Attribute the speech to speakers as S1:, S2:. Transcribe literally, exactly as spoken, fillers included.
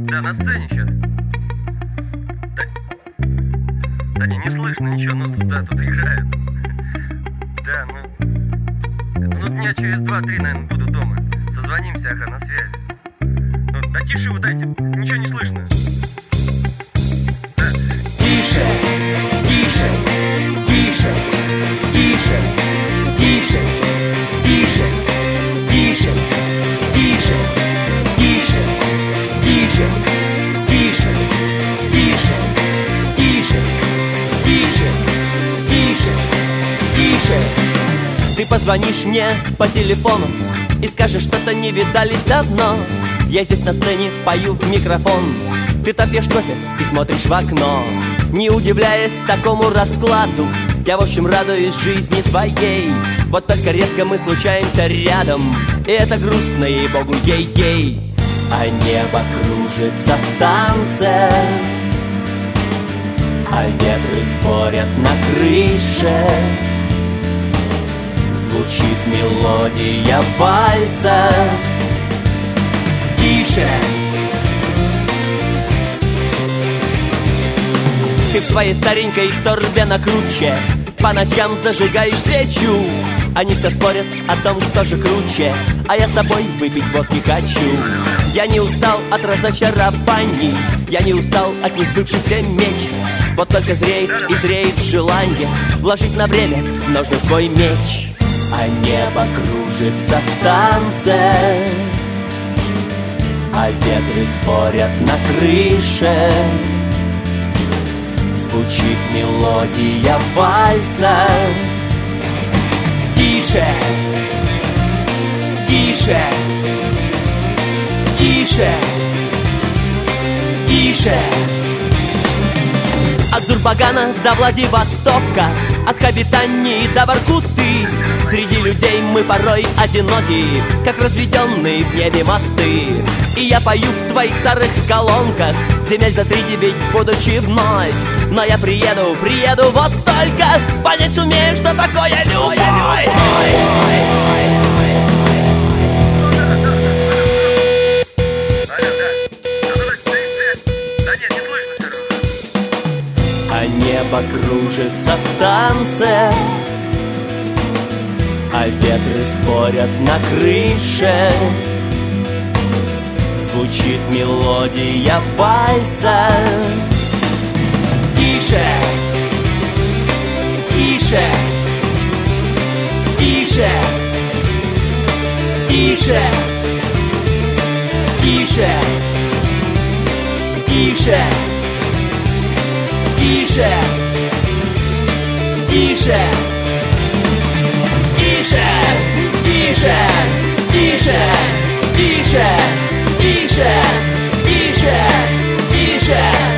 S1: Да, на сцене сейчас. Да, да не, не слышно ничего, ну тут, да, тут играет. Да, ну, ну дня через два-три, наверное, буду дома. Созвонимся, ага, на связи. Ну, да тише вы дайте, ничего не слышно. Да.
S2: Тише, тише, тише, тише, тише, тише, тише, тише, тише, тише, тише, тише, тише, тише, тише, тише. Ты позвонишь мне по телефону и скажешь, что-то не видались давно. Я здесь на сцене пою в микрофон, ты там пьешь кофе и смотришь в окно. Не удивляясь такому раскладу, я в общем радуюсь жизни своей. Вот только редко мы случаемся рядом, и это грустно, ей-богу, ей-ей. А небо кружится в танце, а ветры спорят на крыше. Звучит мелодия вальса. Тише. Ты в своей старенькой торбе на круче по ночам зажигаешь свечу. Они все спорят о том, кто же круче, а я с тобой выпить водки хочу. Я не устал от разочарований, я не устал от несбывшихся мечт. Вот только зреет и зреет желание вложить на время ножны в свой меч. А небо кружится в танце, а ветры спорят на крыше. Звучит мелодия вальса. Тише, тише, тише, тише. От Зурбагана до Владивостока, от Капитании до Воркуты, среди людей мы порой одиноки, как разведенные в небе мосты. И я пою в твоих старых колонках, земель за три девять будучи вновь. Но я приеду, приеду вот только понять сумею, что такое любовь. А небо кружится в танце, а ветры спорят на крыше. Звучит мелодия вальса. Тише, тише, тише, тише, тише, тише, тише, тише, тише, тише, тише, тише, тише, тише, тише.